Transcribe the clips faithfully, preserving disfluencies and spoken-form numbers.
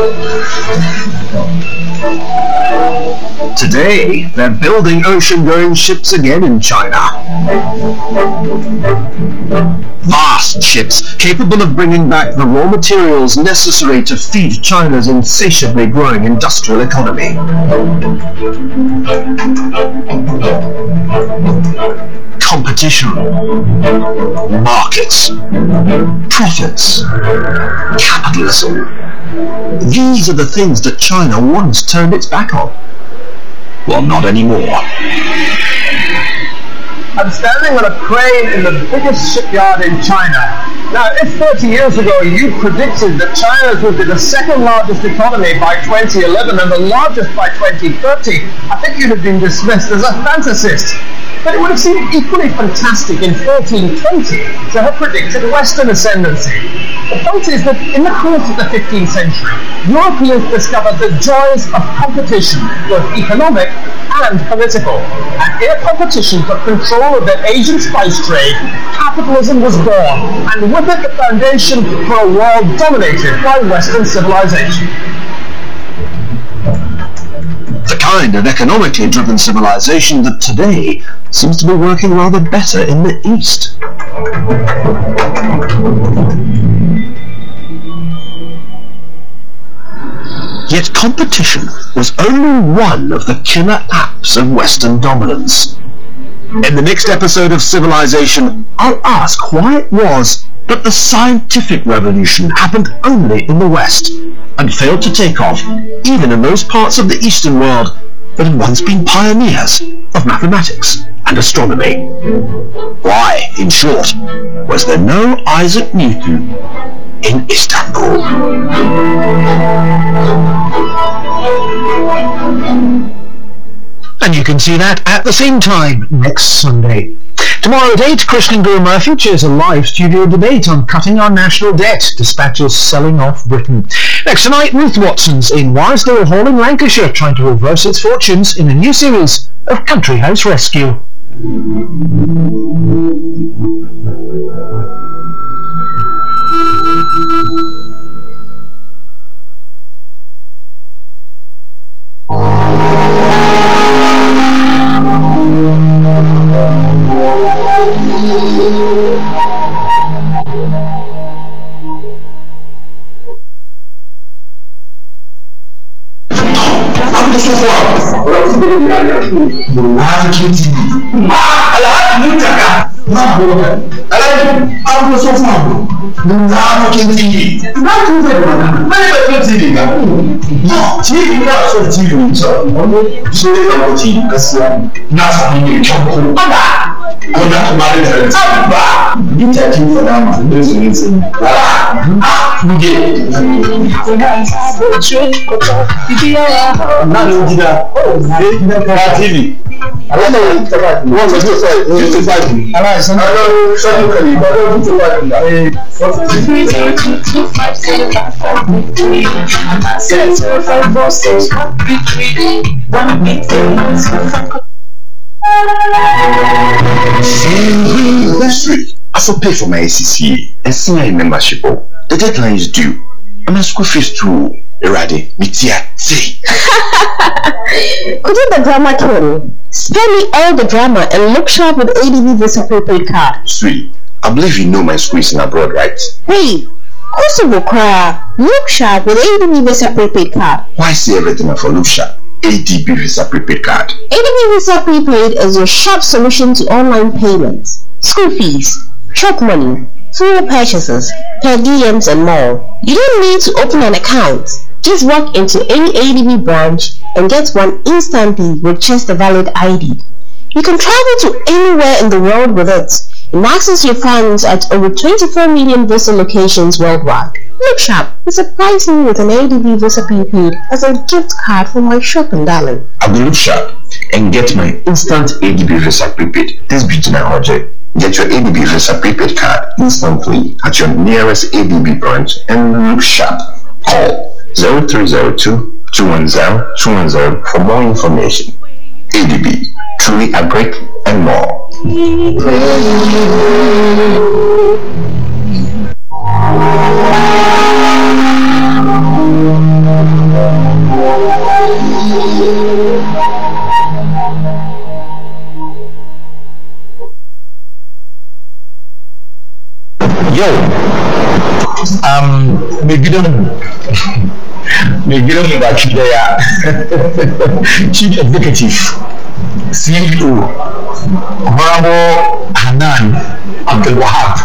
Today, they're building ocean-going ships again in China. Vast ships capable of bringing back the raw materials necessary to feed China's insatiably growing industrial economy. Competition, markets, profits, capitalism. These are the things that China once turned its back on. Well, not anymore. I'm standing on a crane in the biggest shipyard in China. Now, if thirty years ago you predicted that China would be the second largest economy by twenty eleven and the largest by twenty thirty, I think you'd have been dismissed as a fantasist. But it would have seemed equally fantastic in fourteen twenty to have predicted Western ascendancy. The point is that in the course of the fifteenth century, Europeans discovered the joys of competition, both economic and political. And in a competition for control of the Asian spice trade, capitalism was born, and with it the foundation for a world dominated by Western civilization. The kind of economically driven civilization that today seems to be working rather better in the East. Yet competition was only one of the killer apps of Western dominance. In the next episode of Civilization, I'll ask why it was that the scientific revolution happened only in the West and failed to take off even in those parts of the Eastern world that had once been pioneers of mathematics and astronomy. Why, in short, was there no Isaac Newton in Istanbul? And you can see that at the same time next Sunday. Tomorrow at eight, Krishnan Guru Murphy chairs a live studio debate on cutting our national debt, dispatches selling off Britain. Next tonight, Ruth Watson's in Warsdale Hall in Lancashire, trying to reverse its fortunes in a new series of Country House Rescue. Sweet, I for pay for my A C C A and senior membership. The deadline is due. I'm a school fees too. Erade, Mitia, say. Couldn't the drama kill me? Spare me all the drama and look sharp with A D B Visa prepaid card. Sweet, I believe you know my school is in abroad, right? Hey, also Bukra, look sharp with A D B Visa prepaid card. Why say everything for look sharp? A D B Visa prepaid card. A D B Visa prepaid is your sharp solution to online payments, school fees, truck money, fuel purchases, per diems and more. You don't need to open an account. Just walk into any A D B branch and get one instantly with just a valid I D. You can travel to anywhere in the world with it and access your funds at over twenty-four million Visa locations worldwide. Look sharp, surprise me with an A D B Visa prepaid as a gift card for my shopping, darling. I will look sharp and get my instant A D B Visa prepaid. This be my project. Get your A D B Visa prepaid card instantly at your nearest A D B branch and look sharp. Call zero three zero two, two one zero, two one zero for more information. A D B, truly a break and more. um, mai gidanmu mai gidanmu baki daya chief executive C E O Honorable Hanan Abdulwahab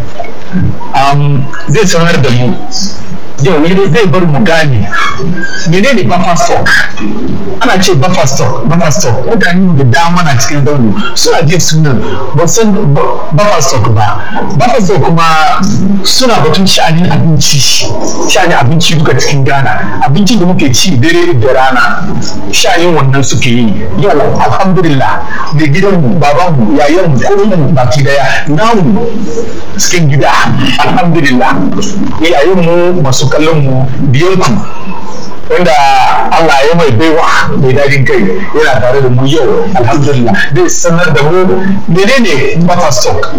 um, zai sanar da mu yau ne zai bar mu gane menene buffer stock. Ana ce buffer stock buffer stock mutane da dama na cikin zaune suna jin sunan ba san buffer stock ba. Buffer stock kuma suna batun sha'anin abinci sha'anin abinci duka cikin Ghana, abincin da muke ci dare da rana sha'anin wannan suke yi. Yau alhamdulillah da gidanmu babanmu yayanmu kowanne baki daya namu cikin gida alhamdulillah yayanmu masu kallon mu biyan ku wanda Allah ya mai baiwa mai dadin kai yana tare da mu yau alhamdulillah zai sanar da mu menene buffer stock.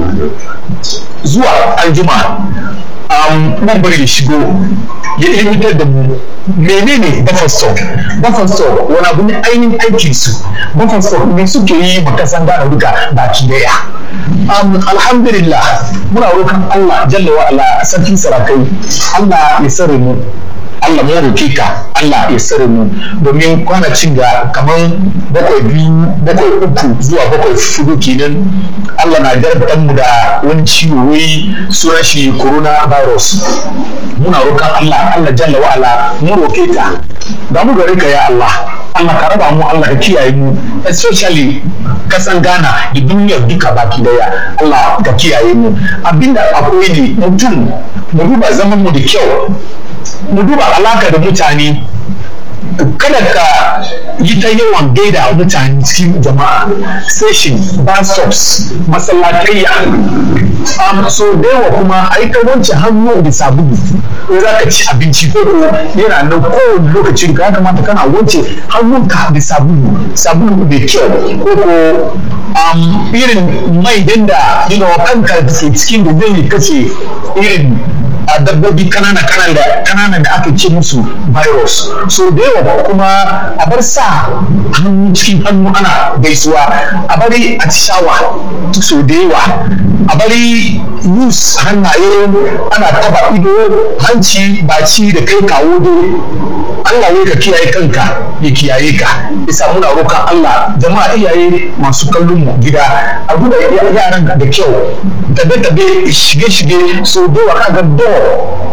Zuwa aljuma um, mun bari ya shigo ya ilmantar da mu menene buffer stock. Buffer stock wani abu ne ainihin aikin su. Buffer stock ne suke yi makasan Ghana duka baki daya. Um, alhamdulillah muna roƙon Allah jalla wa ala sarkin sarakai Allah ya sare mu, Allah mu roƙe ka Allah ya sare mu domin kwanacin ga kamar bakwai biyu bakwai uku zuwa bakwai fudu kenan Allah na jarabtar mu da wani ciwo wai sunan shi coronavirus. Muna roƙon Allah Allah jalla wa ala mu roƙe ka ga mu gare ka ya Allah Allah ka raba mu Allah ka kiyaye mu especially kasan Ghana da duniyar duka baki daya Allah ka kiyaye mu. Abinda akwai ne mutum mu duba zaman mu da kyau, mu duba alaka da mutane, kada ka yi ta yawan gaida mutane cikin jama'a station bus stops masallatayya um, so da yawa kuma ai ka wanke hannu da sabulu ko za ka ci abinci ko yana nan kowane lokacin ka kamata kana wanke hannunka da sabulu sabulu da kyau ko ko um, irin mai da you know, kanka da ke cikin da zai kace irin a dabbobi kanana kanana da aka ce musu virus. So da yawa kuma a bar sa hannu cikin hannu ana gaisuwa, a bari a shawa so da yawa, a bari use hannaye ana taba ido hanci baci da kai kawo dai Allah ya ka kiyaye kanka ya kiyaye ka. Isa muna roƙon Allah jama'a iyaye masu kallon mu gida a duba yaran da kyau tabe tabe shige shige so da yawa kaga door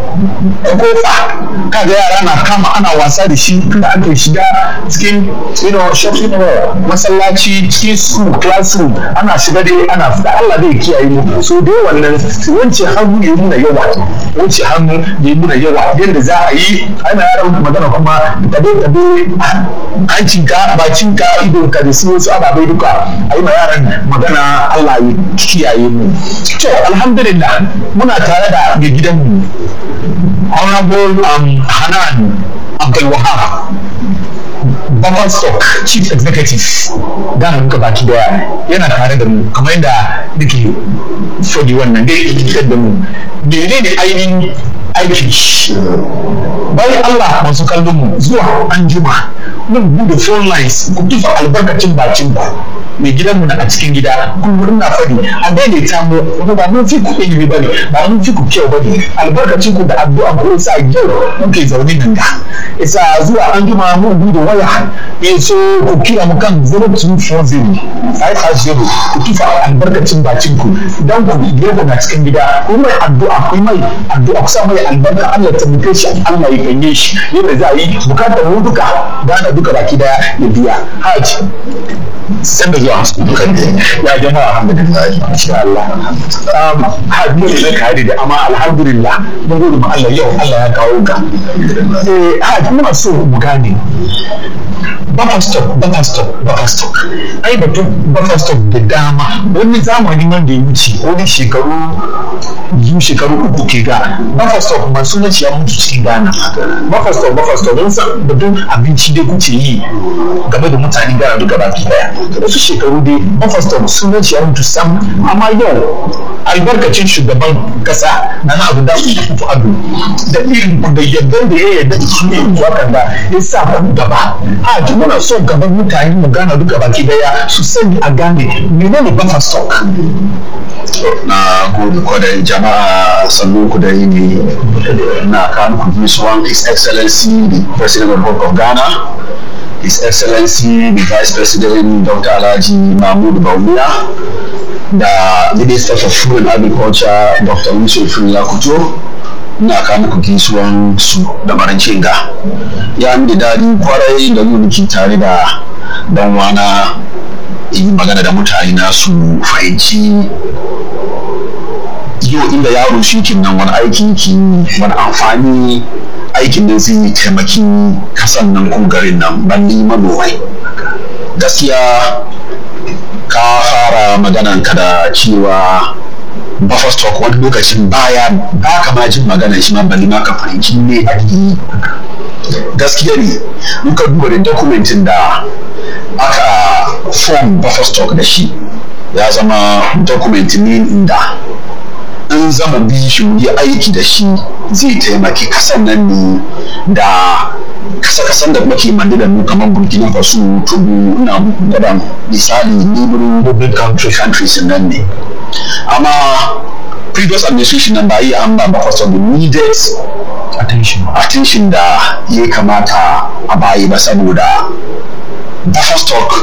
kofa kaga yara na kama ana wasa da shi da ake shiga cikin you know shopping mall masallaci cikin school classroom ana shiga dai ana fita. Allah zai kiyaye mu so da wannan wance hannu ya muna yawa wance hannu ya muna yawa yanda za a yi ana yaran magana kuma tabe tabe hancinka bacinka idonka da su wasu ababai duka a yi ma yaran magana. Allah ya kiyaye mu. To alhamdulillah muna tare da mai gidanmu Honorable um, Hanan Abdulwahab Buffer Stock Chief Executive Ghana duka baki daya yana tare da mu kamar yadda nake fadi wannan dai ikitar da mu menene ainihin aiki. Bayan Allah masu kallon mu zuwa anjuma mun bude phone lines ku tufa albarkacin bakin ku mai gidanmu na a cikin gida kullum na fadi a daidaita mu kuma ba mun fi ku ilimi ba ne ba mun fi ku kyau ba ne albarkacin ku da addu'a ku sa yau muke zaune nan da isa zuwa anjuma mun bude waya ya so ku kira mu kan zero two four zero five five zero ku tufa albarkacin bakin ku dan ku gidanku na cikin gida ku mai addu'a ku mai addu'a ku sa mai albarka Allah ta muke shi Allah ya ganye shi yadda za a yi bukatar mu duka Ghana duka baki daya ya biya haji san da zuwa ya jama'a alhamdulillah insha Allah um haji ne kare da amma alhamdulillah mun gode ma Allah yau Allah ya kawo ka eh haji muna so mu gane buffer stock buffer stock buffer stock ai batun buffer stock da dama wani zamani man da ya wuce wani shekaru biyu shekaru uku ke ga buffer stock man sunan shi ya mutu cikin Ghana. Buffer stock buffer stock don san batun abinci dai kuke yi game da mutanen Ghana duka baki daya wasu shekaru dai buffer stock sunan shi ya mutu sam amma yau albarkacin shugaban kasa na na abu da ku ado da irin da yadda da ya yadda shi ne wakan da ya sa ku gaba a duk muna son gaban mutane mu gana duka baki daya su sani a gane menene buffer stock. Na gode kwarai jama'a, sannan ku da yini, na kawo ku gaisuwan His Excellency the President of the Republic of Ghana, His Excellency the Vice President Doctor Alhaji Mahmood Bawumia, da Minister for Food and Agriculture Doctor Yusuf Yakuto. Na kawo muku gaisuwan su da marancin ga. Ya mi da daɗi kwarai da yi tare da dan wana yi magana da mutane na su fahimci yau inda yaro shi kin nan wani aikin ki wani amfani aikin da zai taimaki kasan nan ko garin nan ban ni manomai. Gaskiya ka fara maganan ka da cewa buffer stock wani lokacin baya ba ka ma jin magana shi ma bali ma ka fahimci ne a yi. Gaskiya ne muka duba da dokumentin da aka form buffer stock da shi ya zama dokumentin ne inda in zama bi shi yi aiki da shi zai taimaki kasan nan ne da kasa-kasan da muke mandi da mu kamar Burkina Faso, Togo, na gaban misali neighboring countries nan ne. Amma previous administration nan ba yi an ba buffer stock needed attention attention da ya kamata a bayi ba, saboda buffer stock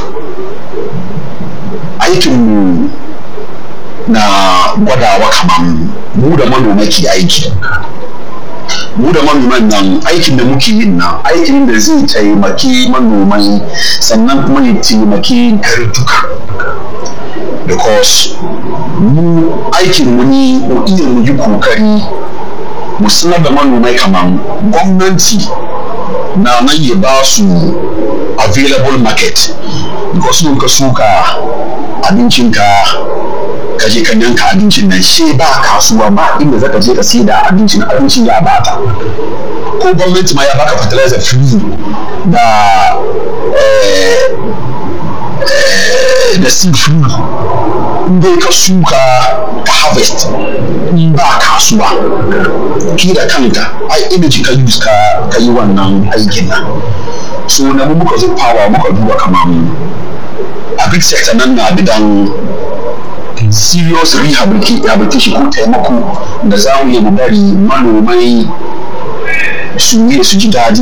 aikin mu na gwadawa kamar mu da manoma ke aiki. Mu da manoman nan aikin da muke yin nan aikin da zai taimaki manomai sannan kuma ya taimaki garuruka, because mu aikin mu ne mu iya mu yi kokari mu sanar da manomai kamar gwamnati na nan ya ba su available market, because sun ka suka abincinka ka je kan yanka abincin nan shi ba kasuwa ba inda zaka je ka sai da abincin abincin ya bata, ko gwamnati ma ya baka fertilizer free da eh, eh, da seed free, inda ka suka ka harvest ba kasuwa ki da kanka ai energy ka use ka ka yi wannan aikin nan. So na mu muka zo power muka duba kamar agric sector nan na bidan serious rehabilitation ko taimako da za mu yi mu bari manomai su ne su ji daɗi,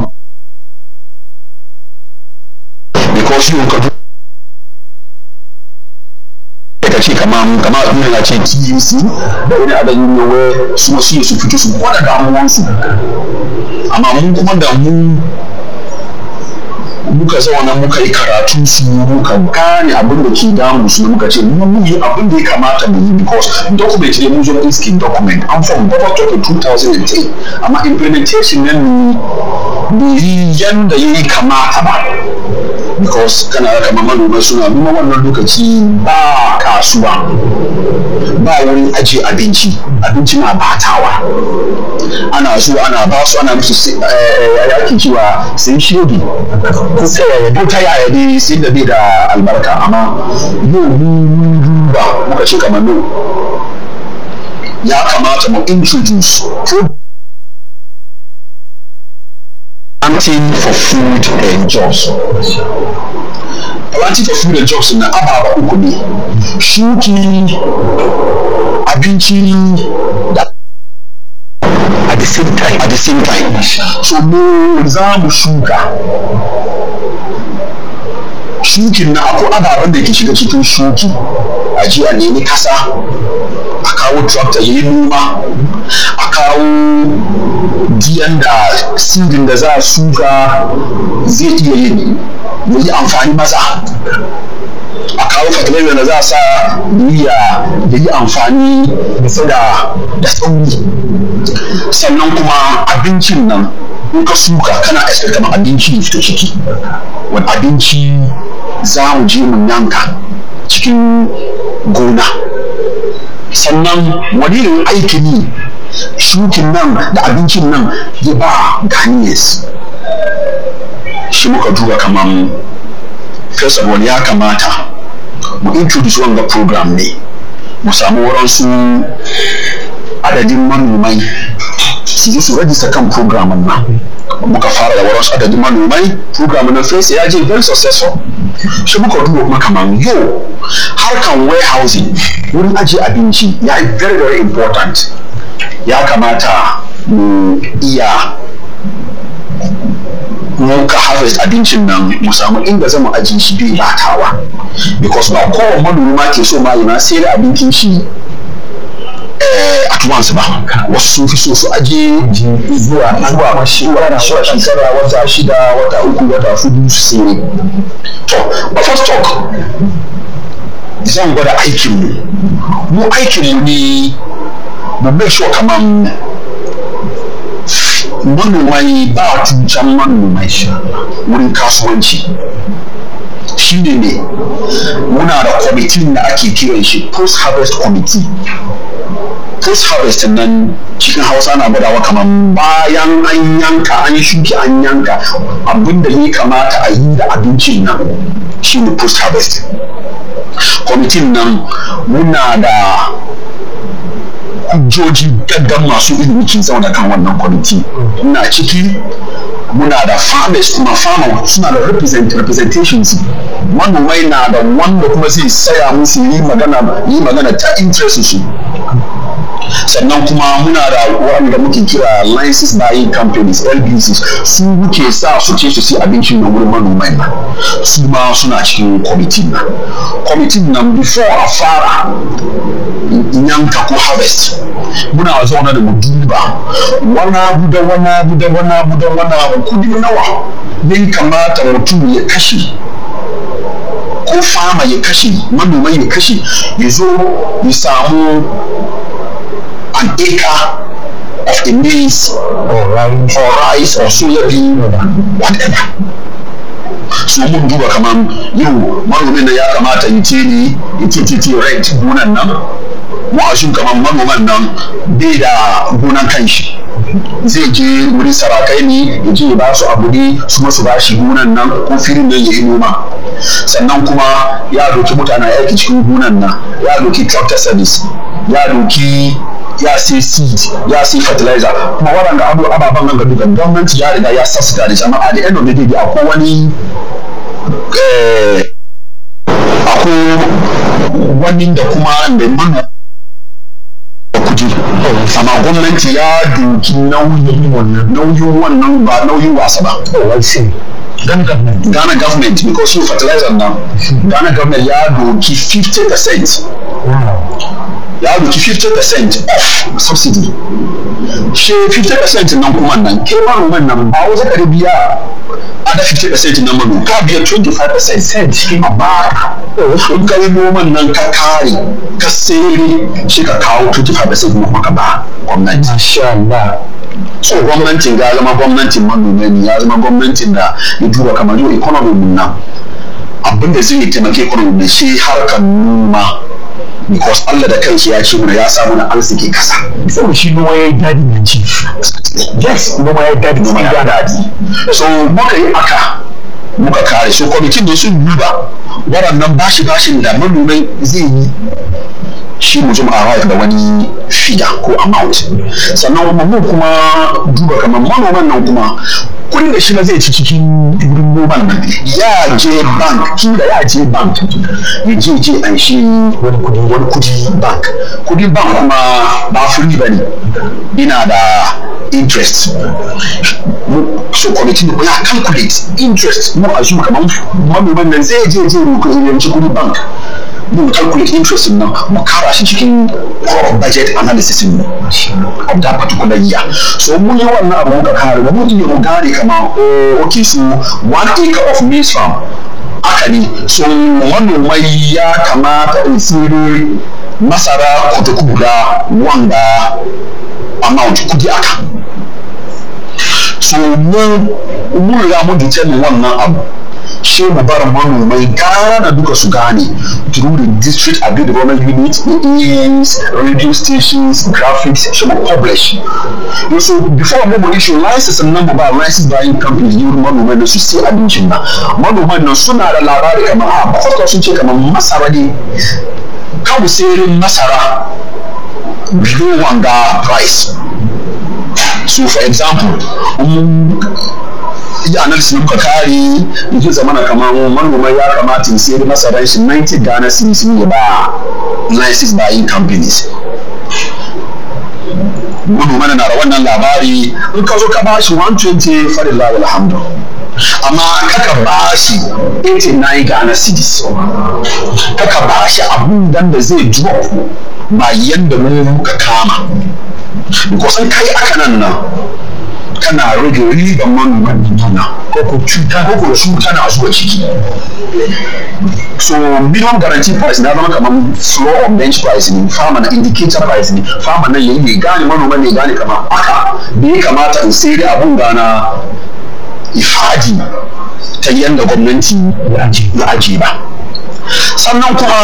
because yau ka ka ce kamar kamar abin da ce T U C da wani abin yawa su wasu su fito su gwada damuwansu, amma mun kuma da mu muka zauna muka yi karatu su muka gane abin da ke damu su muka ce mun yi abin da ya kamata mu yi, because document ne mun zo iskin document an from buffer stock in two thousand ten, amma implementation nan ne yanda ya yi kamata ba, because kana kama manoma suna nuna wannan lokaci ba kasuwa ba wurin ajiye abinci abinci na batawa, ana so ana ba su ana musu yaki cewa sai shege ko ta yaya dai sai da bai da albarka. Amma yau mun duba muka ce kamar no ya kamata mu introduce planting for food and jobs. Planting for food and jobs na ababa uku ne, shuki abinci da at the same time at the same time so mu za mu shuka shukin na akwai ababen da ke shiga cikin shuki, a ji a nemi kasa a kawo tractor ya yi noma, a kawo diyan da seedin da za a shuka zai iya yin ya yi amfani maza, a kawo fertilizer da za a sa ya yi amfani da da tsauri, sannan kuma abincin nan in ka shuka kana expect kamar abinci ya fito ciki, wani abinci za mu je mu yanka cikin gona, sannan wani irin aiki ne shukin nan da abincin nan ya ba Ghanaians. Shi muka duba kamar first of all ya kamata mu introduce wanga program ne mu samu waransu adadin manomai su je su register kan program nan muka fara da wasu adadin manomai program na face ya je very successful shi muka duba kuma kaman yau harkan warehousing wurin ajiye abinci ya yi very very important ya kamata mu iya muka harvest abincin nan mu samu inda zama ajiye shi bai batawa because ba kowane manoma ke so ma yana sai da abincin shi at once ba wasu sun fi so su aje zuwa zuwa zuwa shekara wata shida wata uku wata hudu su sai to ba first talk zan gwada aikin mu mu aikin mu ne mu make sure kaman manomai ba cucan manomai shi wurin kasuwanci shi ne ne muna da kwamitin da ake kiran shi post harvest committee post harvest nan cikin hausa na gwadawa kamar bayan an yanka an yi shuki an yanka abinda ya kamata a yi da abincin nan shi ne post harvest kwamitin nan muna da hujjoji gaggan masu ilimi kin zauna kan wannan kwamiti na ciki muna da farmers kuma farmer suna da represent representations manomai na da wanda kuma zai saya musu yi magana yi magana ta interest su sannan kuma muna da wanda muke kira license buying companies L B Cs su muke sa su ce su sai abincin na wurin manomai na su ma suna cikin kwamitin nan kwamitin nan before a fara yanka ko harvest muna zauna da mu duba wani abu da wani abu da wani abu da wani abu kudi nawa ne kamata mutum ya kashe ko fama ya kashe manoma ya kashe ya zo ya samu an acre of the maize or rice or, rice or soya bean whatever so mun duba kaman yau manomin nan ya kamata ya ce ni ya ce ce rent gonan nan wa'ashin kaman manoman nan bai da gonan kanshi zai je wurin sarakai ne ya je ba su abu ne su masu ba shi gonan nan ko filin nan ya yi noma sannan kuma ya doki mutane aiki cikin gonan nan ya doki tractor service ya doki ya sai seed ya sai fertilizer kuma waɗanda abu ababen nan ga dukan gwamnati ya riga ya sassaka da shi amma a the end of the day akwai wani akwai wani da kuma da mana kudi amma gwamnati ya doki nauyin wannan nauyin wannan ba nauyin wasa ba Ghana government Ghana government because you fertilizer now Ghana government ya doki fifty percent ya doki fifty percent off subsidy she fifty percent nan kuma nan ke manoman nan ba wasu ka biya ada fifty percent nan manoman ka biya twenty-five percent amma in ka yi noman nan ka kare ka sayar shi ka kawo twenty-five percent kuma ka ba gwamnati masha Allah so gwamnatin ga zama gwamnatin manoma ne ya zama gwamnatin da ya duba kamar yau economy mun nan abinda zai taimake economy ne shi harkar noma because Allah da kanshi ya ce mana ya sa mana arziki kasa saboda shi noma ya yi dadi nan ci yes noma ya yi dadi noma ya dadi so muka yi aka muka kare so kwamitin ne sun duba waɗannan bashi bashin da manomai zai yi shi mutum a da wani fida ko amount sannan kuma mu kuma duba kamar manoman nan kuma kudin da shi na zai ci cikin wurin noman nan ya je bank tun da ya je bank ya je je an shi wani kudi wani kudi bank kudin bank kuma ba free ba ne ina da interest so committee ya calculate interest mu a shi kamar manoman nan zai je je mu yanci kudin bank mun calculate interest nan mu kara shi cikin budget analysis din of that particular year so mun yi wannan abu da kare mu mun yi mu gane kamar okay so one acre of maize farm aka ne so manomai ya kamata in sirri masara kutuku guda wanda amount kudi aka so mun mun riga mun determine wannan abu shi mu bar manomai Ghana duka su gane through the district agri development unit, E Ms, radio stations, graphics, shi mu publish. So before mu mu issue license and number ba license buying companies yi manomai da su sai abincin nan. Manomai nan suna da labari kamar a ba sun ce kamar masara ne. Kamu sayarin masara biyu wanga price. so for example um ya analysis na muka kare yake zamana kamar manoma ya kamata in sayar masaran shi ninety Ghana cedis ne ba license buying companies manoma na da wannan labari in ka zo ka ba shi one twenty farillahi alhamdu amma kaka ba shi eighty-nine Ghana cedis kaka ba shi abun dan da zai drop ba yanda mu muka kama because in kai aka nan nan kana rage riban manoman duniya ko ko cuta ko ko cuta na zuwa ciki so minimum guarantee price na zama kamar floor of bench price ne farmer na indicator price ne farmer na yayi ne gane manoman ne gane kamar aka bai kamata in sai da abun gana ifadi ta yanda gwamnati ya aji ba sannan kuma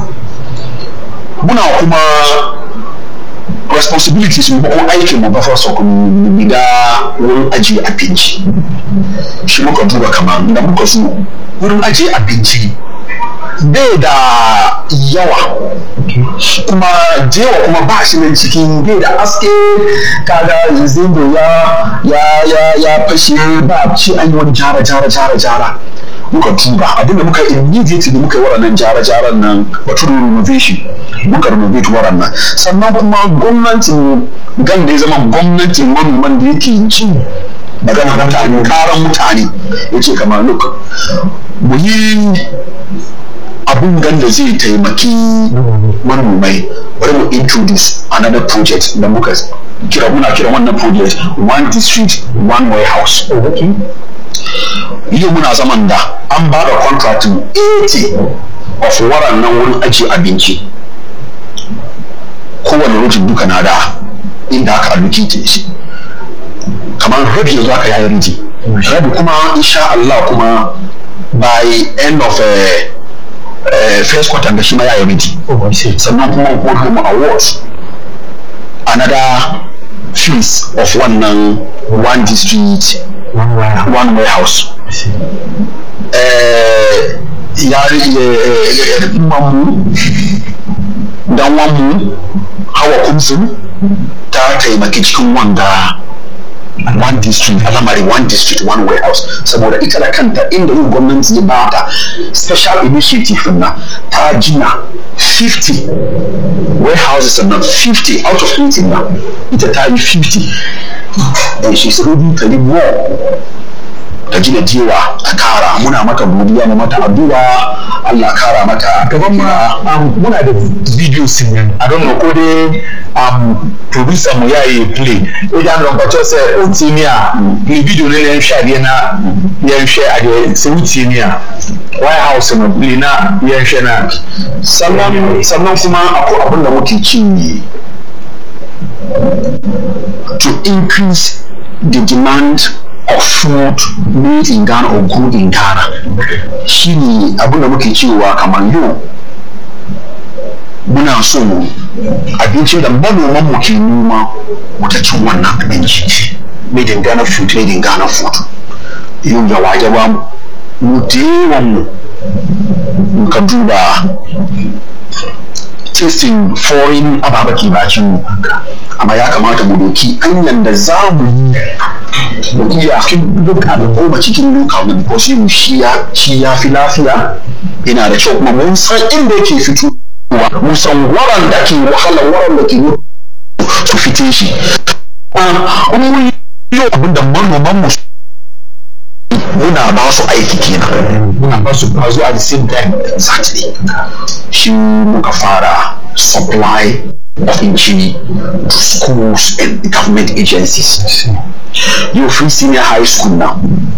muna kuma responsibilities mu ko aikin mu ba fa so kun da wurin ajiye abinci shi muka duba kamar da muka so wurin ajiye abinci bai da yawa kuma jewa kuma ba shi nan cikin bai da aske kaga zindo ya ya ya ya fashe ba ci an yi wani jara jara jara jara muka duba abinda muka immediately da muka yi waɗannan jara jaran nan batun renovation muka renovate waɗannan sannan kuma gwamnatin gan da ya zama gwamnatin manoman da yake ci magana mutane karan mutane ya ce kamar look mu yi abun gan da zai taimaki manomai bari mu introduce another project da muka kira muna kira wannan project one district one warehouse yau muna zaman da an ba da contracting eighty of waɗannan wurin ajiye abinci kowane rujin duka na da inda aka allocate shi kamar rabi yanzu aka yayi riji rabi kuma insha Allah kuma by end of uh, uh, first quarter da shi ma yayi riji sannan kuma ko kuma awards another fees of wannan one district one warehouse, one warehouse. Uh, ya mamu dan wanmu hawa kumsu ta taimaki cikin wanda one district alamari one district one warehouse saboda ita da kanta inda yin gwamnati ya bata special initiative na ta gina fifty warehouses sannan fifty out of eighty na ita ta yi fifty and she's ready to live more ta gina jewa ta kara muna mata godiya mu mata addu'a Allah kara mata gaban ma muna da video sin I don't know ko dai um producer mu yayi play idan ron bacho say utinia ni video ne ne share na yan share ade sai utinia warehouse mu play na yan share na sannan sannan kuma akwai abin da muke ci to increase the demand of food made in Ghana or good in Ghana shi ne abin da muke cewa kamar yau muna so abincin da manoman mu ke noma mu ta cin wannan abinci made in Ghana food made in Ghana food yau da waje ba mu dewan mu ka duba tasting foreign ababaki bakin mu amma ya kamata mu doki hanyar da za mu mu iya duka da goma cikin duka mu ko shi mu shi ya fi lafiya yana da kyau kuma mun san inda yake fitowa mun san waran da ke wahala waran da ke su fite shi mun yi abin da manoman mu muna ba su aiki kenan muna ba su kwazo at the same time exactly shi muka fara supply abinci to schools and government agencies yau free senior high school na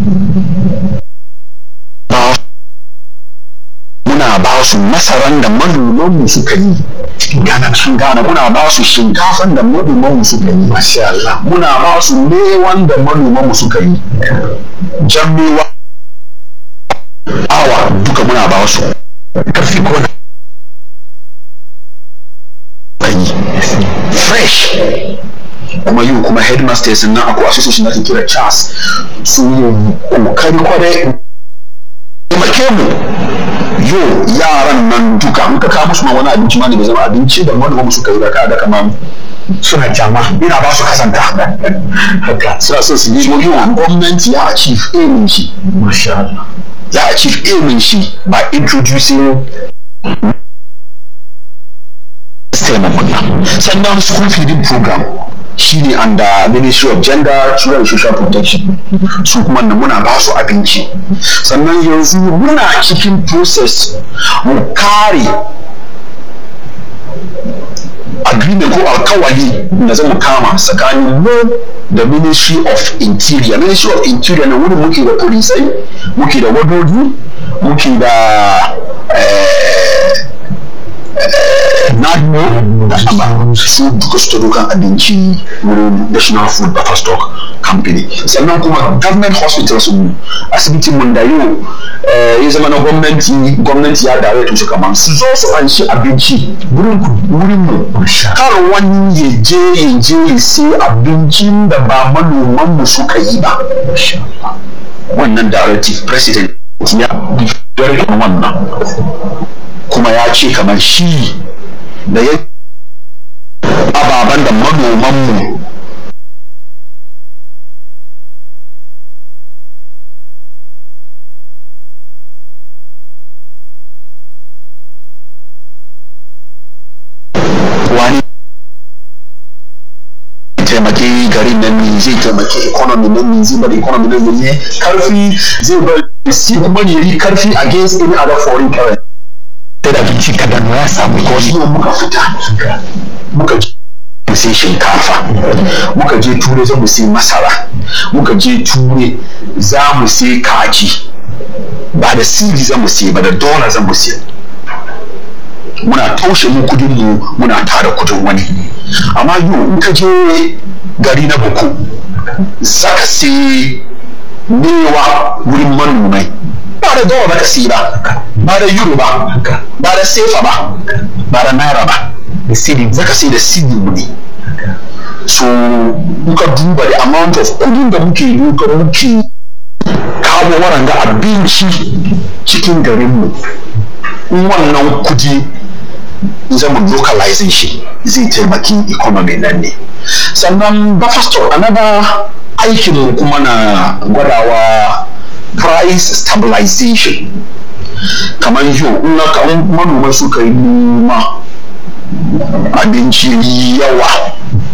muna ba su masaran da manoman mu suka yi Ghana sun Ghana muna ba su shinkafan da manoman mu suka yi masha Allah muna ba su mewan da manoman mu suka yi jammewa awa duka muna ba su karfi ko fresh kuma yau kuma headmasters na akwai association da ke kira Charles su yi kokari kwarai taimake mu yau yaran nan duka muka kawo musu ma wani abinci ma ne bai zama abinci da manoma musu kai da ka da kamar suna kyama ina ba su kasanta haka suna so su yi yiwa gwamnati ya achieve aimin shi masha Allah ya achieve aimin shi by introducing sannan school feeding program shine under Ministry of Gender, Children and Social Protection su kuma nan muna ba su abinci sannan yanzu muna cikin process mu kare agreement ko alkawali da zama kama tsakanin mu da Ministry of Interior. Ministry of Interior na wurin muke da polisai, muke da wadoji, muke da NADMO da amma su duka su dokan abinci wurin National Food Buffer Stock Company. Sannan kuma government hospitals mu asibitin mun da yau ya zama na gwamnati gwamnati ya dawo to su kaman su zo su an shi abinci wurin wurin mu kar wani ya je ya je ya sai abincin da ba manoman mu suka yi ba. Wannan directive president ya bi wannan kuma ya ce kamar shi da ya ababen da manomanmu wani taimake garin nan ne zai taimake economy nan ne zai bada economy nan ne karfi zai bada si kuma ne yi karfi against any other foreign currency da abinci kadan ya samu ko shi muka fita muka mu sai shinkafa muka je ture za mu sai masara muka je ture za mu sai kaji ba da sidi za mu sai ba da dola za mu sai muna taushe mu kudin mu muna tara kudin wani amma yau in ka je gari na buku zaka sai newa wurin manomai ba da dawa ba ka siya ba ba da euro ba ba da sefa ba ba da naira ba da sidi zaka sai da sidi ne so muka duba the amount of kudin da muke duka muke kawo waranga abinci cikin garin mu wannan kudi zama localizing shi zai taimaki economy nan ne sannan buffer stock another aikin kuma na gwadawa price stabilization kamar yau in ka manoma suka yi noma abinci yawa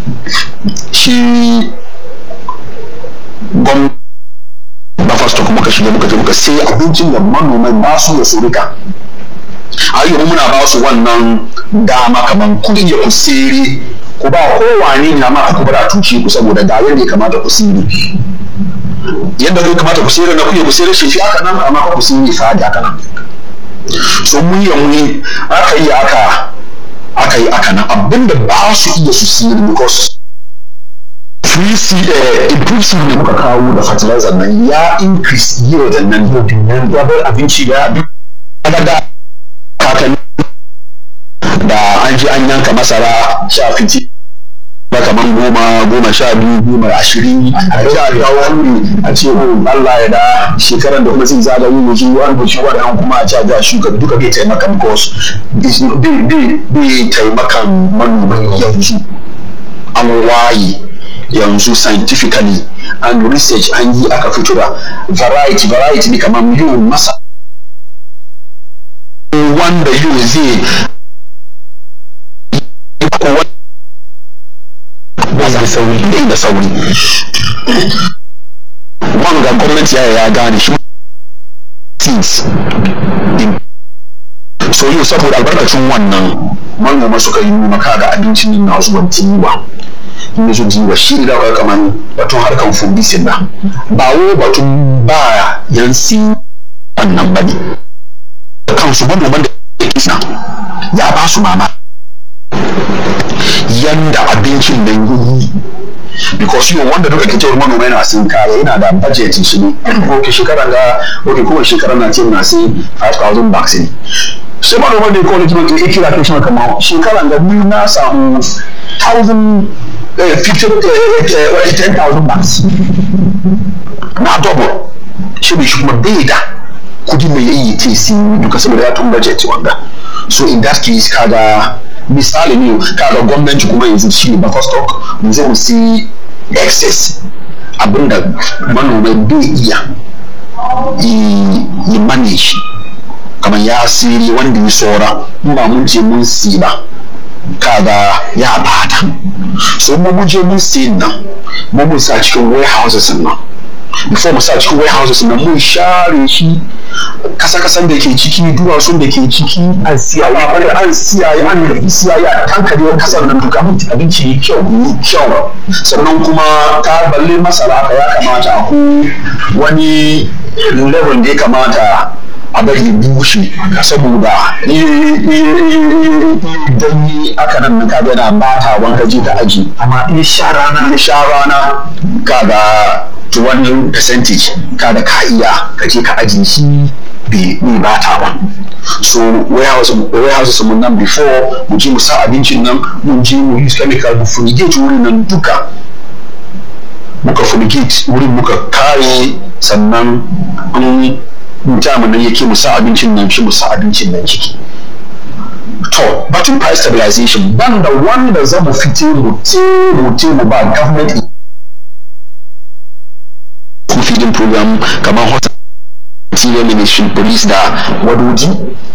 shi gwamnati buffer stock muka shiga muka je muka sai abincin da manoman ba su da su rika ayyuka muna ba su wannan dama kamar kudin ya kusiri ku ba kowane na ma ku bara tushe ku saboda ga yadda ya kamata ku siri yadda ya kamata ku siri na ku ya ku siri shi aka nan amma ku siri fa da aka nan so mun yi mun aka yi aka aka yi aka nan abinda ba su iya su siri because free seed improve seed ne muka kawo da fertilizer nan ya increase yield nan nan ya bar abinci ya da kakan da an ji an yanka masara sha fiti ba kaman goma goma sha biyu goma ashirin a sha kawo a ce Allah ya da shekaran da kuma zai zaga yi wuzu an buci waɗannan kuma a ci a shuka duka bai taimakan because bai taimakan manoman yanzu an waye yanzu scientifically and research an yi aka fito da variety variety ne kamar yau masa wanda yau zai da sauri da sauri wanga gwamnati ya ya gane shi so yau saboda albarkacin wannan manoma suka yi maka ga abincin na zuwan tiwa ne zo jiwa shi da ka kaman batun harkan fundisin da ba wo batun ba yansi wannan bane kansu manoman da kisa ya ba su mama yanda abincin da yi because yau wanda duka ke cewa manoma yana sun kaya yana da budget shi ne ko shekaran ga ko kuma shekaran na ce na sai five thousand bucks ne sai manoma da ko ne kuma ke kira ke shi kamar shekaran ga ni na samu thousand fifty ten thousand bucks na double shi bi shi kuma bai da kudi mai yayi ce si duka saboda ya tun budget wanda so in that case kaga misali ne kaga gwamnati kuma yanzu shi ne buffer stock mu zo mu si excess abinda manomai bai iya yi manage kamar ya siri wanda ya saura in ba mun ce mun si ba kaga ya bata so mu mun je mun si nan mu mun sa cikin warehouses nan before mu sa cikin warehouses nan mun share shi kasa-kasan da ke ciki duwatsun da ke ciki an siya ya bari an siya ya an siya ya tankare kasar nan duka abinci ne kyau kyau sannan kuma ta balle masara ka ya kamata a ku wani level da ya kamata a bari bushe saboda don yi aka nan nan kaga yana bata wanka je ta aji amma in sha rana in sha rana kaga to wani percentage kada ka iya ka je ka aji shi bai bata ba so warehouse mun nan before mu je mu sa abincin nan mun je mu use chemical mu fumigate wurin nan duka muka fumigate wurin muka kare sannan an mutanen nan yake mu sa abincin nan shi mu sa abincin nan ciki to batun price stabilization banda wanda za mu fice mu ce mu ce mu ba government feeding program kamar hot interior ministry police da wadoji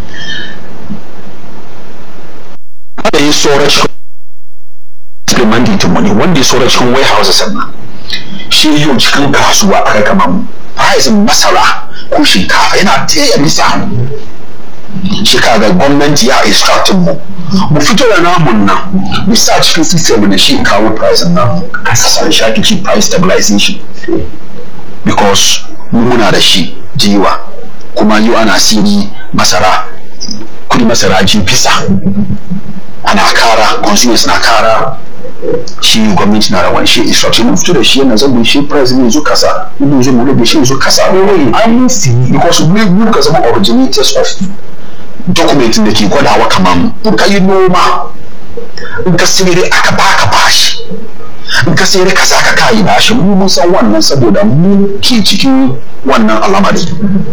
da ya tsora cikin supplementing to money wanda ya tsora cikin warehouses sannan shi yau cikin kasuwa aka kamar price masara ko shinkafa yana taya bisa shi kaga gwamnati ya instructin mu mu fito da namun nan mu sa cikin system na shi kawo price nan kasar shafi ci price stabilization because muna da shi jiwa kuma yau ana siri masara kudi masara ji bisa ana kara consumers na kara shi gwamnati na da wani shi instruction mu fito da shi yana zama shi price ne zo kasa mun zo mu rage shi zo kasa an see because we mu ka zama originators of document da ke gwadawa kaman in ka yi noma in ka sirri aka baka bashi in ka sai ka saka kayi ba shi mun san wannan saboda mu ke cikin wannan al'amari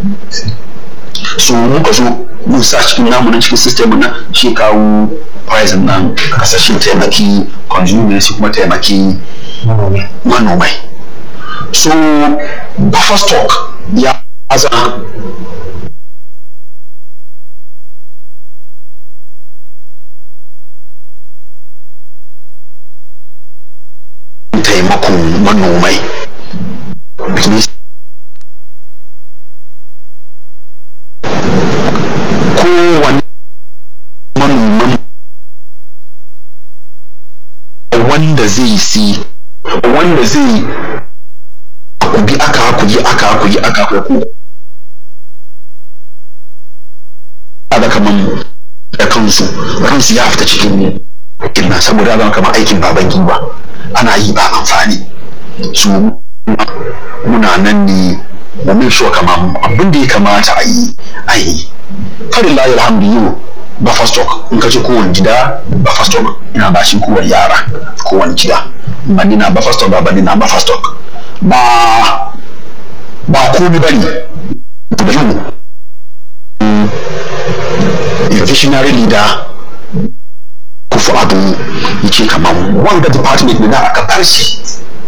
so muka zo mun sa cikin namu na cikin system na shi kawo price nan kasashen taimaki consumers kuma taimaki manomai so buffer stock ya aza taimakon manomai kowane manoman wanda zai si wanda zai kubi aka kuyi aka kuyi aka kuyi da kaman da kansu kansu ya fita cikin kinna saboda zama kamar aikin baban giwa ana yi ba amfani su muna nan ne mu mai sure kamar abin da ya kamata a yi a yi fadin layi alhamdulillah buffer stock in ka ce kowane gida buffer stock ina ba shi kowane yara kowane gida ba ni na buffer stock ba ni na buffer stock ba ba komai bane da yau visionary leader kufu ado yake kamar wanda department ne da aka bar shi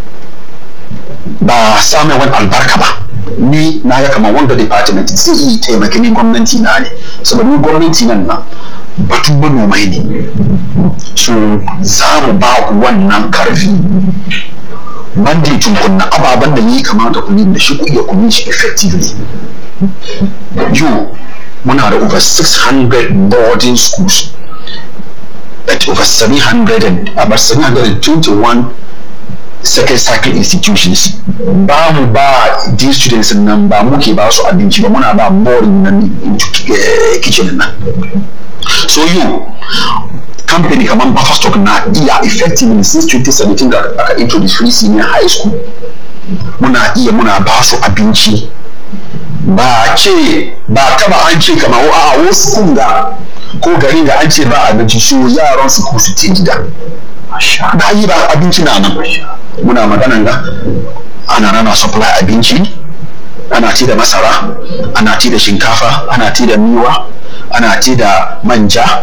ba samun wani albarka ba ni na ga kamar wanda department zai yi taimaki ni gwamnati na ne saboda ni gwamnati nan na batun manomai ne so za mu ba ku wannan karfi bandi tunkunna ababen da ni kamata ku yi da shi ku iya ku yi shi effectively yau muna da over six hundred boarding schools at over seven hundred and about seven hundred twenty-one second cycle institutions ba mu ba these students nan ba muke ba su abinci ba muna ba boarding nan kitchen nan so you company kamar buffer stock na iya effectively since twenty seventeen da aka introduce free senior high school muna iya muna ba su abinci ba ce ba taba an ce kamar a wasu kunga ko garin da an ce ba abinci su yaran su ko su ce gida ba yi ba abinci na nan muna maganan ga ana rana supply abinci ana ci da masara ana ci da shinkafa ana ci da miwa ana ci da manja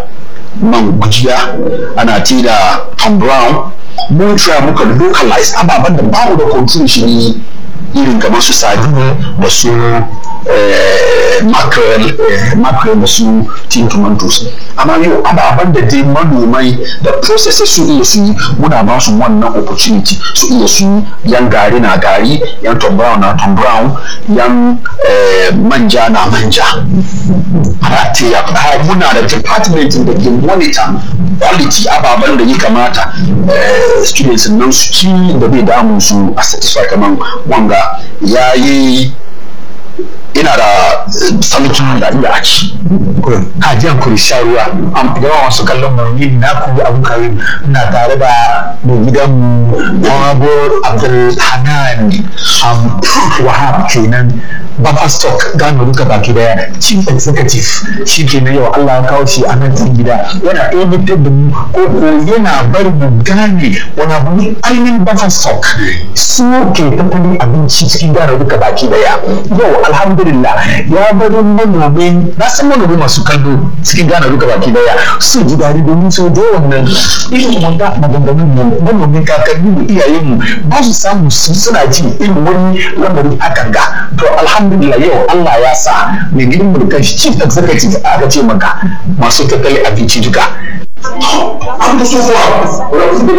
man gujiya ana ti da Tom Brown mun try muka localize ababen da babu da control shi ne irin kamar su sardine da su mackerel mackerel da su tin tomatoes amma yau ababen da dai manomai da processes su iya su muna ba su wannan opportunity su iya su yan gari na gari yan Tom Brown na Tom Brown yan manja na manja ana tiya muna da department da ke monitor quality ababen da ya kamata students nan su ci da bai damu su a satisfy kamar wanga ya yi ina da salukin da iya ci kajiyan kuri sha ruwa an yawan wasu kallon mu yin na ku abu kare ina tare da mai gidan Honorable Abdul Hanan um, Wahab kenan Baba Stock gano duka baki daya chief executive shi kenan yau Allah ya kawo shi a nan cikin gida yana editor da mu ko yana bari mu gane wani abu ne ainihin Baba Stock su ke tattalin abinci cikin gano duka baki daya yau alhamdulillah ya bari manomin na san manomi masu kallo cikin gana duka baki daya su ji dadi domin sau da wannan irin wanda maganganun mu manomin kakanni mu iyayen mu ba su samu su suna ji irin wani lamarin akan ga to alhamdulillah yau Allah ya sa mai gidan mu kan chief executive aka ce maka masu tattalin abinci duka an so wa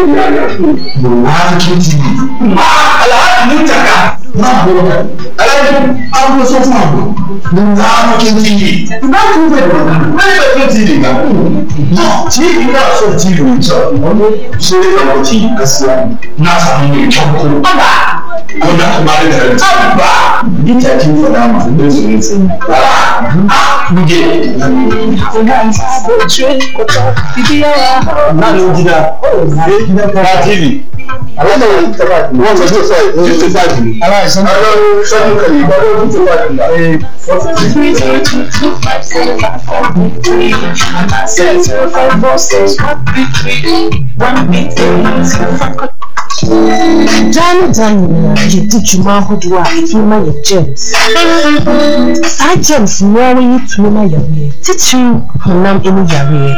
na kiti ma alhaji mutaka na alhaji an so wa na kiti na ku da na ba kiti ne ba ci ina so ci ne so sai da mutu gaskiya na samu ne kyau ba ko da kuma da tabba ita kin fada ma da su ne wala ah muje na ne gida sai gida ta T V wannan wanda zai sai fifty five ne ala san san kai ba fifty five ne eh Jani Jani ya di juma hudu a ifima ya James. Sa James ni wọ́n yi tunu ma yawe. Titi honam inu yawe.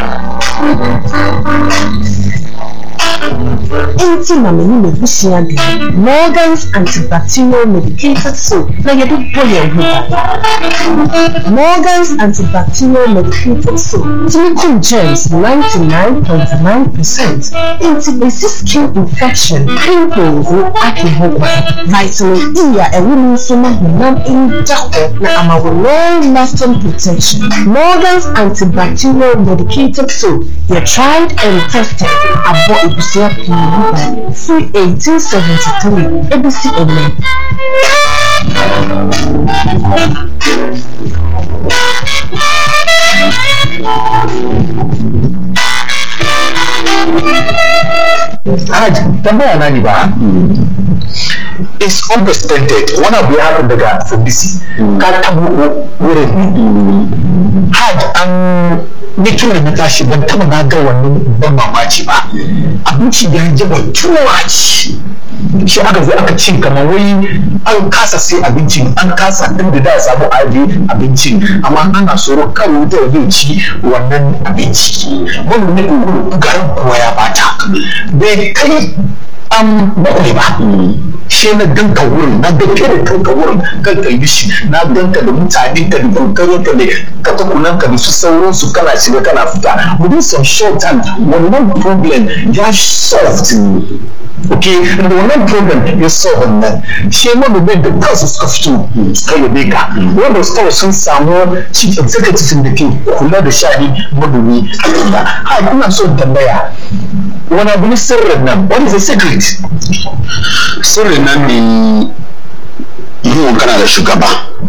Enti na meni me busia bi. Morgan's antibacterial medicated soap na yedi boye huba. Morgan's antibacterial medicated soap tini kum germs ninety-nine point nine percent. Enti basi skin infection, pimples, acne hoba. Vitamin E ya ewini soma honam inu jako na amawo long lasting protection. Morgan's antibacterial medicated soap, you tried and tested. Abo ibusia pii free eighteen seventy-three A B C Ome. Haji, tambaya na ni ba. It's unprecedented. One of the happen daga Fabisi. Ka tabo wurin. Haji an ni tun da na tashi ban taba na ga wannan ban mamaci ba. Abinci da ya jaba too much. Shi aka zo aka cin kamar wai an kasa sai abincin an kasa din da da samu aje abincin amma ana tsoro kan wuta zai ci wannan abinci. Wannan ne garin kowa ya bata. Bai kai an bakwai ba. Shi na ganka wurin na ganka da kanka wurin kanka yi shi na ganka da mutane ka da kankarin ka ne ka ta kunan ka da su sauran su kana shiga kana fita within some short time wannan problem ya solved okay and wannan problem ya solve wannan shi manomin da kansu suka fito suka yabe ka wanda suka sun samu chief executive da ke kula da shani manomi a ha kuna so tambaya wani abu ne sirrin nan what is the secret sirrin nan ne yiwuwan kana da shugaba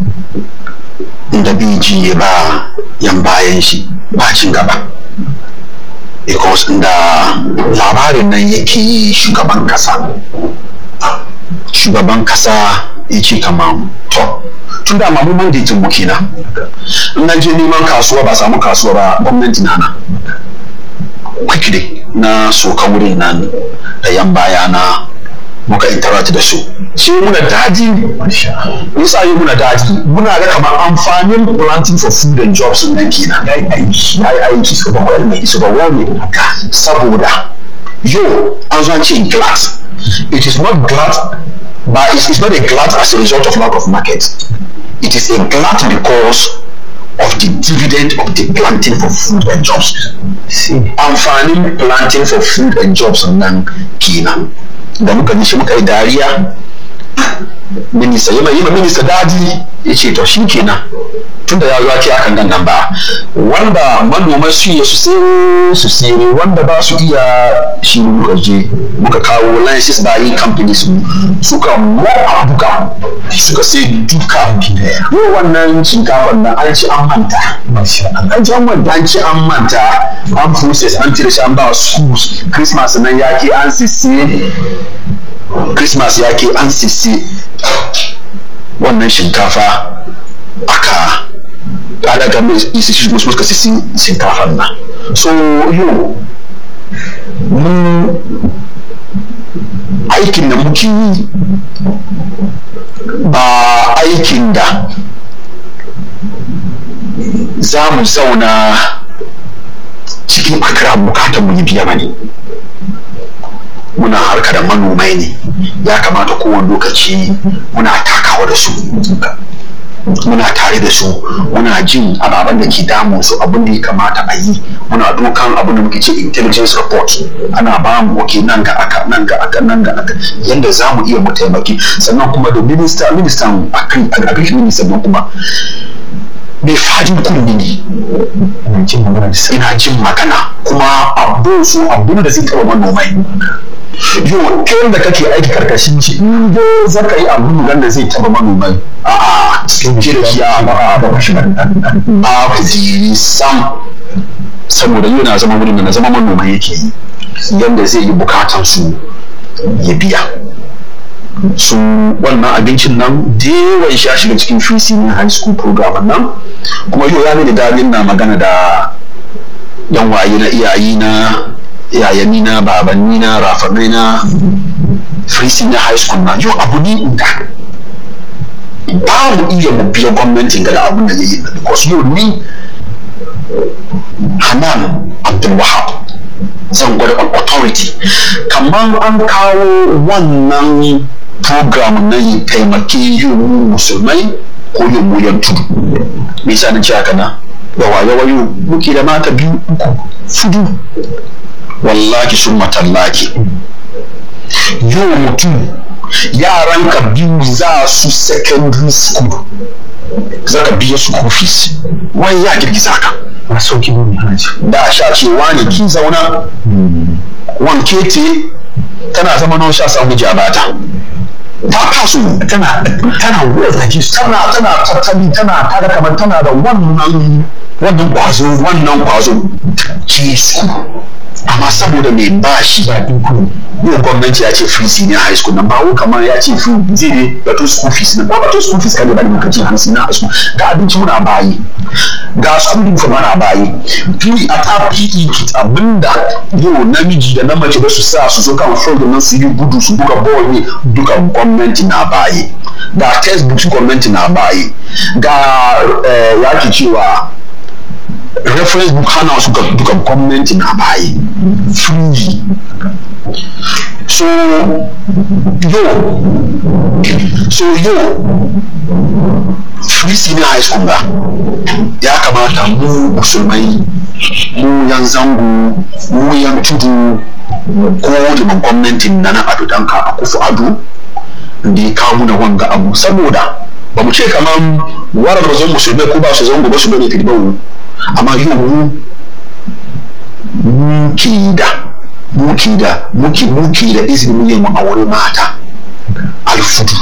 da biji ya ba yan bayan shi ba cin gaba because da labarin nan yake shugaban kasa shugaban kasa yake kama to tun da mamu mandatin mu kenan in na je neman kasuwa ba samu kasuwa ba gwamnati na na quickly na soka wurin nan da yan baya na muka interact da su shi muna daji yasa yi muna daji muna ga kamar amfanin planting for food and jobs nan kenan yayi aiki yayi aiki su ba wani su ba wani saboda yo an zo ce glass it is not glass but it is not a glut as a result of lack of market. It is a glut because of the dividend of the planting for food and jobs. Amfanin planting for food and jobs nan kenan. Da muka ji shi muka yi dariya, minista yi ma minista daji ya ce to shi kenan tunda ya zuwa ce hakan nan nan ba wanda manoma su iya su sai su sai wanda ba su iya shi muka je muka kawo licenses buying companies suka mawa duka suka sai duka yau wannan shinkafar nan an ci an manta an ci an manta an ci an manta an process an tire shi an ba schools Christmas nan yake an sisse Christmas yake an sisse wannan shinkafa aka kada ga mai isi shi musu suka sisi shinkafar nan so yo mun aikin da muke yi ba aikin da za mu zauna cikin akira bukatar mu yi biya bane muna harka da manomai ne ya kamata kowane lokaci muna takawa da su muna tare da su muna jin ababen da ke damu su abin da ya kamata a yi muna dokan abin da muke ce intelligence report ana ba mu wake nan ga aka nan ga aka nan ga aka yanda za mu iya mu taimaki sannan kuma da minister ministan agriculture minister nan kuma mai fadin kunni ne ina jin magana kuma abu su abin da zai taɓa manomai yau kai da kake aiki karkashin shi in dai za ka yi abu da zai taɓa manomai a jirgiya ba ba shi ba ku ji sam saboda yau na zama wurin da na zama manomai yake yi yanda zai yi bukatan su ya biya su wannan abincin nan dewan sha shiga cikin free senior high school program nan kuma yau ya da dadin na magana da yan waye na iyayi na iyayeni na babanni na rafanai na free senior high school na yau abu ni inda ba mu iya mu biya gwamnatin ga da abun da yayi because yau ni Hanan Abdul Wahab zan gwada authority kamar an kawo wannan program na yi taimaki yin musulmai ko yin muyan tudu me yasa nace haka na yawa yawa yau muke da mata biyu uku fudu wallahi sun matallaki yau mutum yaran ka biyu za su secondary school zaka biya su office wai ya girgiza ka a sauki ne haji da sha cewa ne ki zauna wanke ce tana zama nawa sha samu jabata ta fasu tana tana wurzaji tana tana tattali tana tada kamar tana da wannan wannan kwazo wannan kwazo ki su amma saboda mai bashi ba dinku yau gwamnati ya ce free senior high school nan ba wo kamar ya ce free zai ne bato school fees nan ba bato school fees kan da muka ce hansi na asu ga abinci muna bayi ga school uniform muna bayi tuni a ta P E kit abinda yau namiji da na mace ba su sa su zo kan shoulder nan su yi gudu su buga ball ne duka gwamnati na bayi ga textbooks gwamnati na bayi ga yaki cewa reference book hana su duka gwamnati na bayi free so yo so yo free senior high school ga ya kamata mu musulmai mu yan zango mu yan tudu ko da gwamnatin na na ado danka a kufu ado da ya kawo na wanga abu saboda ba mu ce kaman warar da zan musulmai ko ba su zango ba su bane kirbawo amma yau mu muke da muke da muke muke da izinin yin aure mata alfudu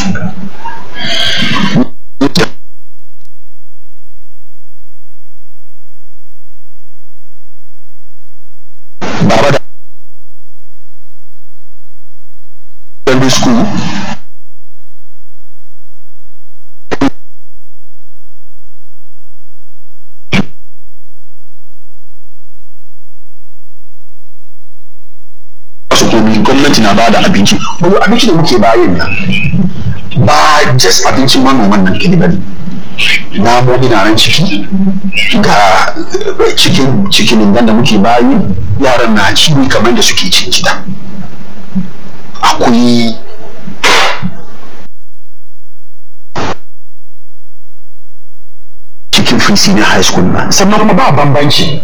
baba da secondary school gwamnati na ba da abinci wani abinci da muke bayan nan ba just abincin manoman nan kini bane namomi na nan ciki ga cikin cikin da muke bayi yaran na ci ne kamar da suke cin gida akwai cikin free senior high school na sannan kuma ba bambanci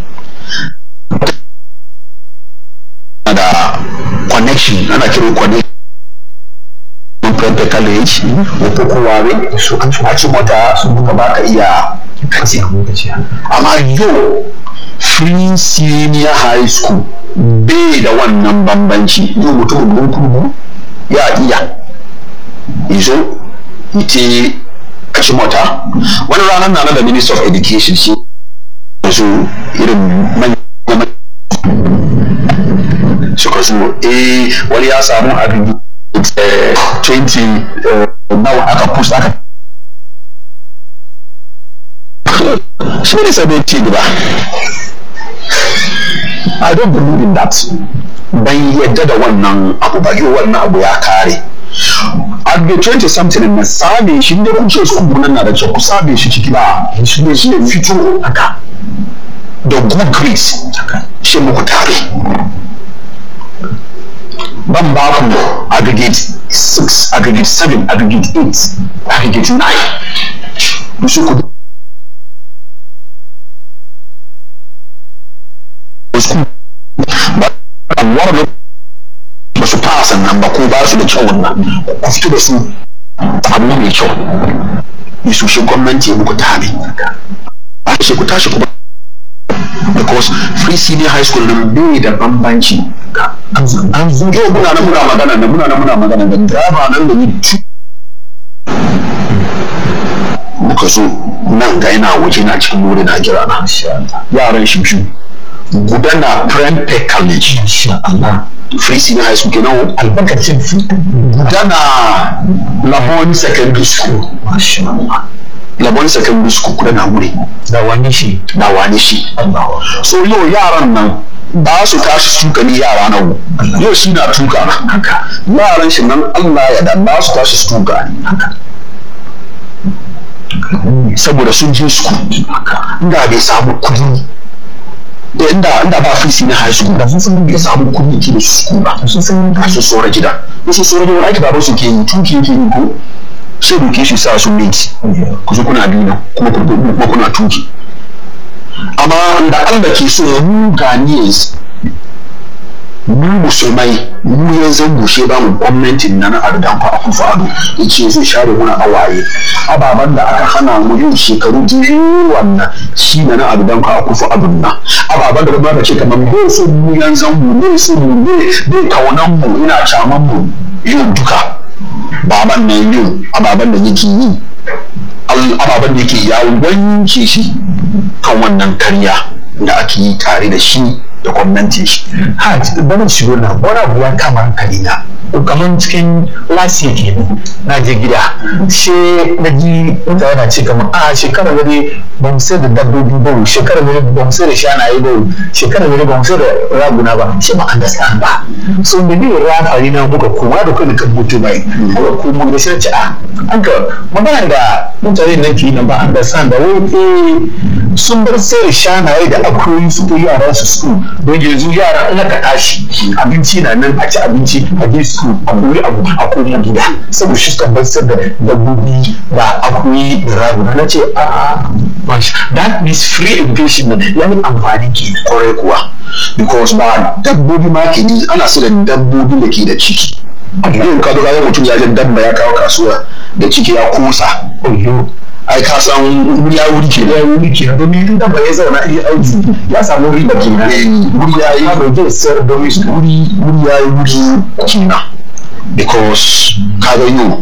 da connection ana kiran connection prep college ko kowawe su an ci mota su buka baka iya kasi amma yau free senior high school bai da wannan bambanci yau mutum don kurbu ya iya iso ite kashi mota wani ranar na da minister of education shi su irin manyan suka so eh wani ya samu abin twenty nawa aka post aka shi ne sabai ci gaba I don't believe in that ban yadda da wannan abu ba yau wannan abu ya kare a ga twenty something na same shi ne kun ce su nan na da ce ku same shi ciki ba shi ne shi fito haka da good grace shi muku tare ban ba ku aggregate six aggregate seven aggregate eight aggregate nine su ku ba wani ba su fasa nan ba ko ba su da kyau wannan ku fito da su abu mai kyau yi su shi gwamnati muku tare ba shi ku tashi ku because free senior high school nan bai da bambanci an zo yau muna nan muna magana nan muna nan muna magana da drama nan da ni muka zo nan ga ina waje na cikin wuri na jira na yaran shi biyu guda na Prempeh College insha Allah free senior high school kenan albarkacin guda na Labon Secondary School masha Allah Labon Secondary School kuda na wuri da wani shi da wani shi so yau yaran nan ba su tashi su tuka ni yara nan yau shi na tuka haka yaran shi nan Allah ya da ba su tashi su tuka ni haka saboda sun je su haka inda bai samu kudi da inda inda ba free senior high school da sun san bai samu kudi ke da su ba sun san ba su sora gida su sora gida aiki ba su ke yi tuki ke yi ko sai duke shi sa su mate ku zo kuna biyu kuma kuma kuna tuki amma da Allah ke so mu Ghanaians mu musulmai mu yanzu bushe ba mu gwamnatin nan a da fa ku fado yace zai share muna awaye ababan da aka hana mu yin shekaru biyu wannan shi na abu dan fa ku fado na ababan da ba ka ce kamar mu so mu yanzu mu ne so mu ne dai kaunan mu ina caman mu yin duka baban nan yau ababan da yake yi ababan da yake yawon wanke shi kan wannan karya da ake yi tare da shi da gwamnati shi ha bana shigo na wani abu ya kama hankali na kamar cikin last year kenan na je gida she na ji mutane na ce kamar a shekarar wani ba mu sai da dabbobi ba shekarar wani ba mu sai da shanaye ba shekarar wani ba mu sai da raguna ba shi ba understand ba so da ne rafari na muka kowa da kai kan mutu bai ko kuma da shi ce a an ga magana da mutane nan ke nan ba understand da wai sun bar sai da shanaye da akwai su ko yara su su don yanzu yara in aka tashi abinci na nan a ci abinci a je su a koyi abu a koma gida saboda shi suka bar sai da dabbobi da akwai da raguna na ce a that means free education nan ya yi amfani ke kwarai kuwa because ba dabbobi ma ke ana su da dabbobi da ke da ciki yin ka ga mutum ya jan dabba ya kawo kasuwa da ciki ya kosa ai ka san wuri ya wuri ke ya wuri ke domin in dabba ya zauna iya aiki ya samu riba kenan wuri ya yi roje sir domin wuri wuri ya yi wuri kenan because ka ga yau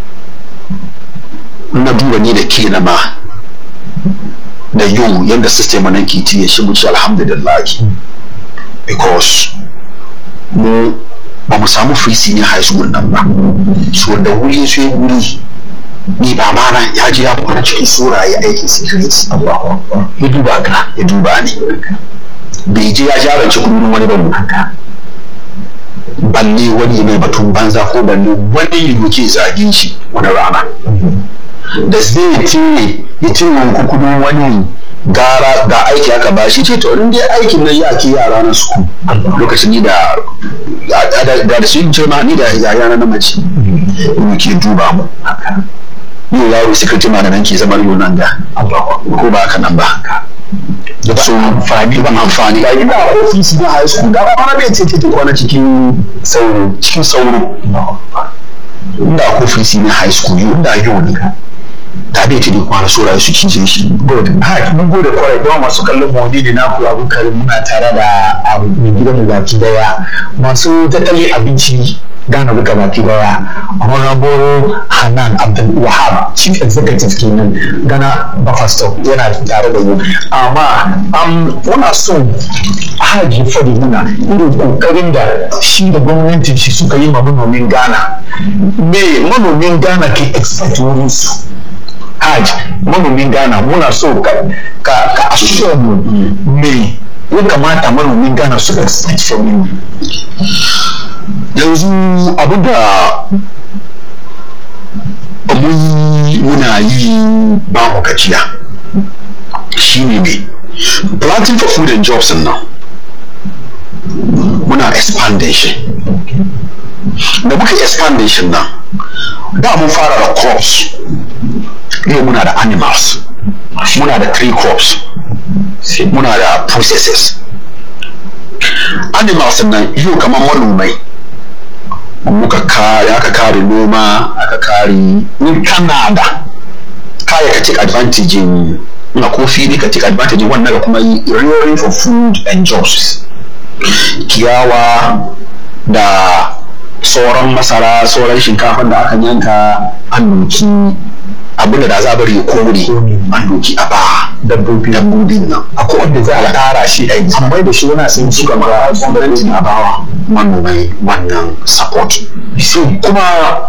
na duba ne da ke na ma da yau yadda system nan ke tiye shi mu ci alhamdulillah because mu ba mu samu free senior high school nan ba so da wuri sai wuri ni ba mana ya ji ya fara cikin sura ya aikin secret ya duba ka ya duba ni bai je ya jarance kudin wani ba haka balle wani mai batun banza ko balle wani yake zagin shi wani rana da zai ce ya ce wa kukudun wani gara ga aiki aka ba shi ce to in dai aikin nan ya ke yara na su lokacin ni da da da su yi ce ma ni da yaya na mace mu ke duba mu yau yaro security ma nan ke zama yau nan da ko ba haka nan ba so amfani ba amfani ga ina ofisi da high school da ba na bai ce ce kwana cikin sauro cikin sauro inda ofisi na high school yau da yau ne da bai ce kwana saurayi su cije shi good ha mun gode kwarai don masu kallon mawani ne na ku abun karim muna tare da mai gidan mu baki daya masu tattalin abinci Ghana duka baki daya Honorable Hanan Abdul Wahab Chief Executive kenan Ghana Buffer Stock yana tare da mu amma am muna so haji fadi muna irin kokarin da shi da gwamnatin shi suka yi ma manomin Ghana me manomin Ghana ke expect wurin su haji manomin Ghana muna so ka ka ka assure mu me ya kamata manomin Ghana su expect from you yanzu abu da muna yi ba mu gajiya shi ne ne planting for food and jobs nan muna expandation da muka expandation nan da mun fara da crops yau muna da animals muna da three crops muna da processes animals nan yau kamar manomai muka kare aka kare noma aka kare in kana da kaya ka take advantage in na kofi ne ka take advantage wannan da kuma rearing for food and jobs kiyawa da sauran masara sauran shinkafan da aka yanka an doki abinda da za a bari kore an doki a ba dabbobi dabbobin nan akwai wanda za a tara shi a yi amma da shi yana sun ci gaba gwamnati na bawa manomai wannan support so kuma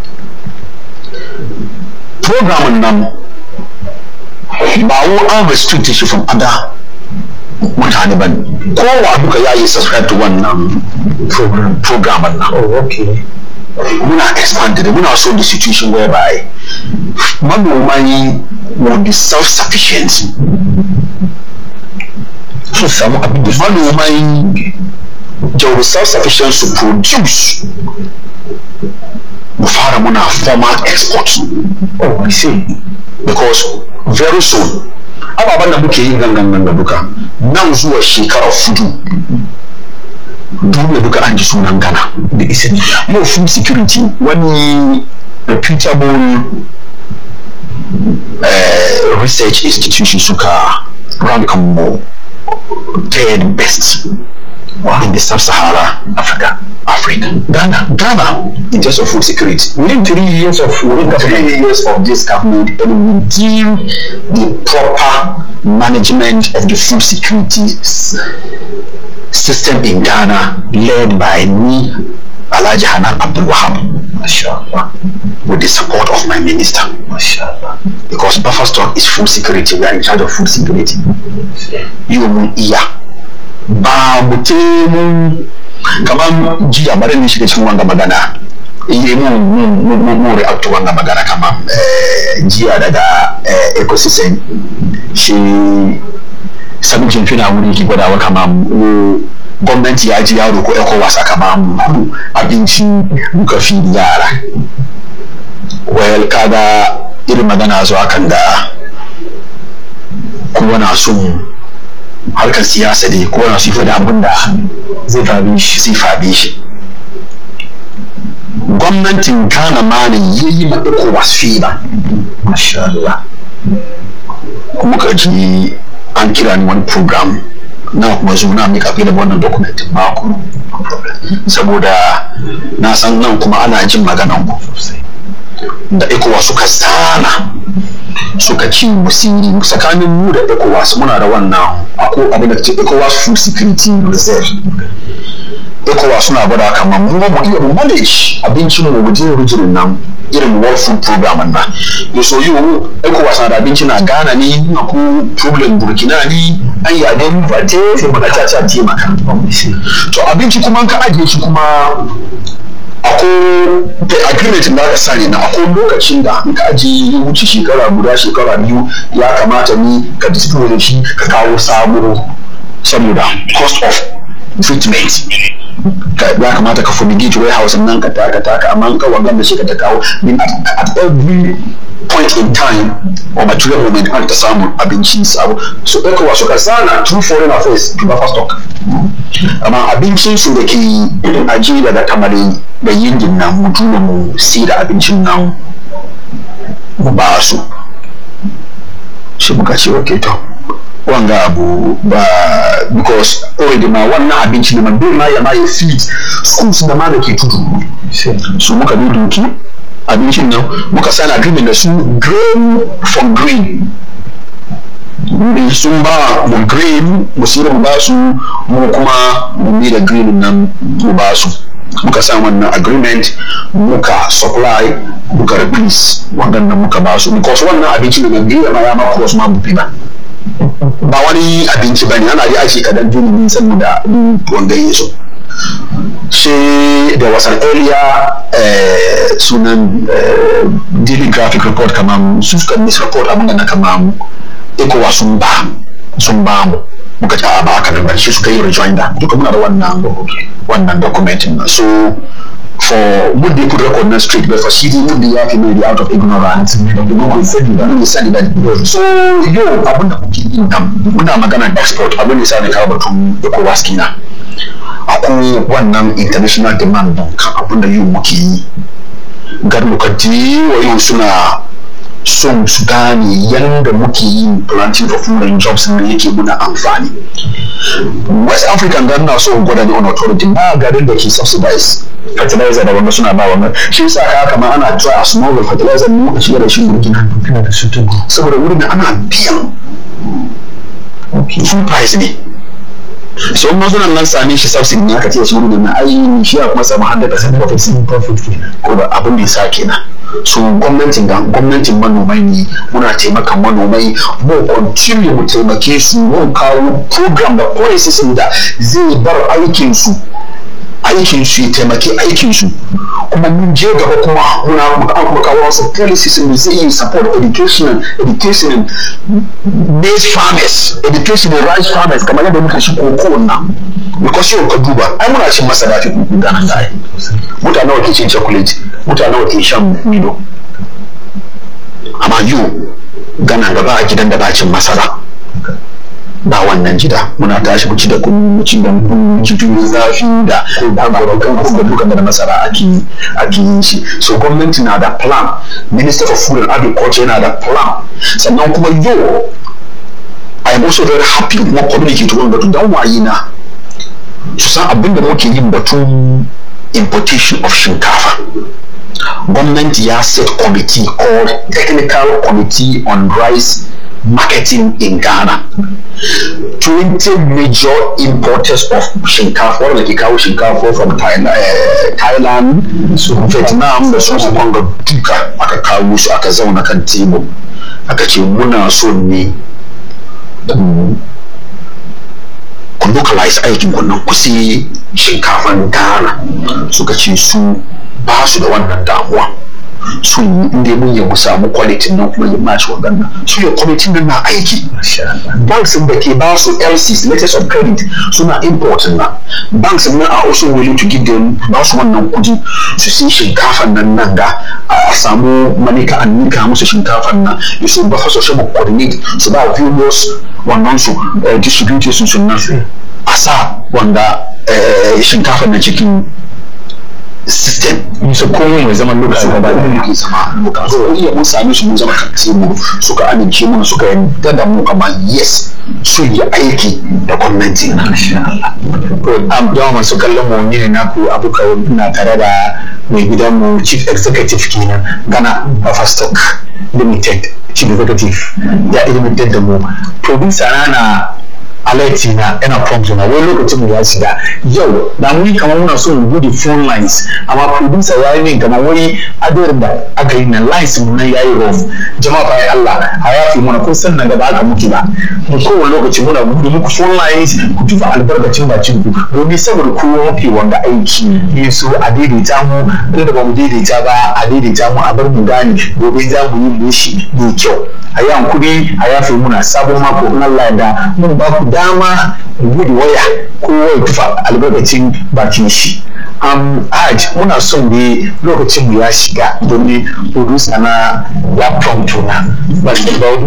programin nan ba wo an restrict shi from other mutane ba kowa duka ya yi subscribe to wannan program programin nan oh okay muna expanded muna so the situation whereby manomai will be self-sufficient so samu abin da manomai they will be self-sufficient to produce mu fara muna formal export oh I see because very soon ababen da muke yin gangan da duka nan zuwa shekara fudu duniya duka an ji sunan Ghana da isa yau food security wani reputable uh, research institution suka rank mu third best wow. in the sub-Sahara Africa Africa Ghana Ghana in terms of food security within three years of within three years of this government and within the proper management of the food security system in Ghana led by me, Alhaji Hanan Abdul Wahab, mashallah, with the support of my minister, mashallah, because Buffer Stock is food security. We are in charge of food security. You mun iya ba mutum kaman jiya bari ne shiga cikin wanga magana iye mu mu mu mu react to wanga magana kaman jiya daga ecosystem shi sabin fina wuri ki gwadawa kama gwamnati ya ji yaro ko ECOWAS aka ba mu abinci muka fi yara well kaga irin magana zuwa kan da kowa na son harkar siyasa ne kowa na sifa da abin da zai fabi shi zai fabi shi gwamnatin Ghana ma ne yayi ma ECOWAS fi ba masha Allah muka ji an kira ni wani program na kuma zo na mika fi da wannan document ba ku saboda na san nan kuma ana jin maganan ku sosai da ECOWAS suka sana suka ci musiri tsakanin mu da ECOWAS muna da wannan ako abin da ke ECOWAS Food Security Reserve ECOWAS suna gwada kamar mu ba mu iya mu manage abincin mu wajen rijirin nan irin World Food Program nan so yau ECOWAS na da abinci na Ghana ne ko problem Burkina ne an yi adin fate sai maka caca taimaka to abinci kuma ka ajiye shi kuma akwai agreement da aka sani na akwai lokacin da in ka ajiye ya wuce shekara guda shekara biyu ya kamata ni ka dispose da shi ka kawo sabo saboda cost of treatment ya kamata ka fumigate warehouse nan ka taka taka amma ka wagan da shi ka ta kawo min at every point in time or material moment an ta samu abinci sabo so ɗauka wasu ka sana true foreign affairs to buffer stock amma abincin su da ke ajiye daga tamale da yin nan mu tura mu sai da abincin nan mu ba su shi muka ce okay to wanga abu ba because already ma wannan abinci ne man bai ma ya ma ya feed schools da ma da ke tudu su muka bi doki abincin nan muka sign agreement da su grain for green sun ba mu green mu sira mu ba su mu kuma mu bi da green nan mu ba su muka sign wannan agreement muka supply muka release wannan muka ba su because wannan abinci ne bai ma ya ma cross ma mu ba ba wani abinci bane ana yi aiki kadan duniya saboda wanda yeso sai da wasan area sunan daily graphic report kamar su suka miss report abin da na kamar ikowa sun ba sun ba mu muka ta ba ka da shi suka yi rejoinder duka muna da wannan wannan documentin so for would they put record on street but for C D would they have to be out of ignorance the Google said that he said that so yo abin da kuke yi nan muna magana export abin da sai ka batun ECOWAS kina akwai wannan international demand kan abin da yau muke yi garmukaji wayo suna son su gane yanda muke yin planting of foreign jobs ne yake muna amfani West African Ghana so gwada da on authority ba garin da ke subsidize fertilizer da wanda suna ba wannan shi yasa ka kama ana try a small fertilizer ne muka shiga da shi Burkina Burkina da su tugu saboda wurin da ana biyan full price ne so mun zo nan same shi subsidy ne aka ce shi wurin na ai shi ya kuma samu one hundred percent profit profit ko da abin da yasa kenan so gwamnatin ga gwamnatin manomai ne muna taimakan manomai mu continue mu taimake su mu kawo program da policies da zai bar aikin su aikin su ya taimaki aikin su kuma mun je gaba kuma muna kuma kawo wasu policies da zai yi support education education maize farmers education rice farmers kamar yadda muka shi koko nan because yau ka duba ai muna cin masara fi kukun ganin da ai mutane wa ke cin chocolate mutane wa ke shan milo amma yau gana gaba a gidan da ba cin masara ba wannan gida muna tashi mu ci da mu ci da mu ci tuwo zafi da da ba kan kuma dukan da masara ake ake yin shi so gwamnati na da plan minister of food and agriculture na da plan sannan kuma yau I am also very happy kuma communicate to wanda dan wayi na su san abin da muke yin batun importation of shinkafa gwamnati ya set committee called Technical Committee on Rice Marketing in Ghana. twenty major importers of shinkafa wanda ke kawo shinkafa from Thailand, uh, Thailand so Vietnam da su Congo duka aka kawo su aka zauna kan tebur aka ce muna so ne ku localize aikin kunnan ku sai shinkafan Ghana suka ce su ba su da wannan damuwa su inda mun yi mu samu quality nan kuma yi match wadannan su ya committee nan na aiki banks da ke ba su L Cs letters of credit suna import na banks nan are also willing to give them ba su wannan kudi su sai shinkafan nan nan ga a samu manika an nika musu shinkafan nan su ba fa su mu coordinate su ba various wannan su distributors sun nan a sa wanda shinkafan nan cikin system so komai mai zaman lokaci ba da ke zama lokaci so iya mun sami su mun zama kanci mu suka amince mu suka yarda da mu kamar yes su yi aiki da gwamnati na insha Allah to am da masu kallon mu ne na ku abuka na tare da mai gidan mu chief executive kenan Ghana Buffer Stock Limited chief executive ya limited da mu producer na alert na yana prompt na wani lokacin mu ya shiga yau da mun kamar muna so mu bude phone lines amma producer ya yi min kamar wani adar da aka yi na lines mun nan yayi off jama'a bai Allah haya yafi muna kun san nan gaba ka muke ba mu kowane lokaci muna gudu muku phone lines ku tufa albarkacin bakin ku domin saboda ku mafi wanga aiki ne so a daidaita mu da ba mu daidaita ba a daidaita mu a bar mu gane gobe za mu yi mushi mai kyau a yi hankuri a yafe muna sabon mako in Allah da mun ba ku dama gudu waya ko waya tufa albarkacin bakin shi um, hajj muna son da lokacin mu ya shiga domin producer na ya prompt na ba